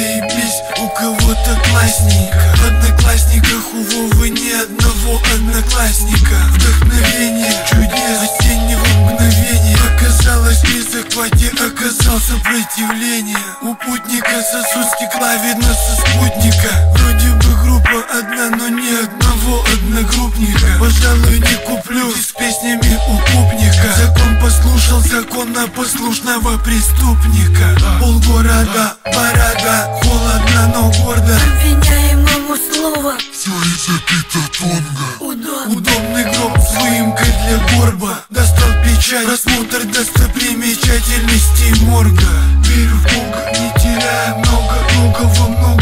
заебись, у кого-то классненько. В одноклассниках у Вовы ни одного одноклассника. Вдохновение чудес осеннего мгновения. Оказалось, не захвате, оказалось сопротивление. У путника сосуд стекла видно со спутника. Вроде бы группа одна, но ни одного одногруппника. Пожалуй, не куплю с песнями у пупника. Закон послушал законопослушного преступника. Полгорода, борода, холодно, но гордо. Обвиняемому слово Все из-за Пита-Тонга. Удобный гроб с выемкой для горба. Достал печать, просмотр достопримечательностей морга. Верю в Бога, не теряя много, многого много.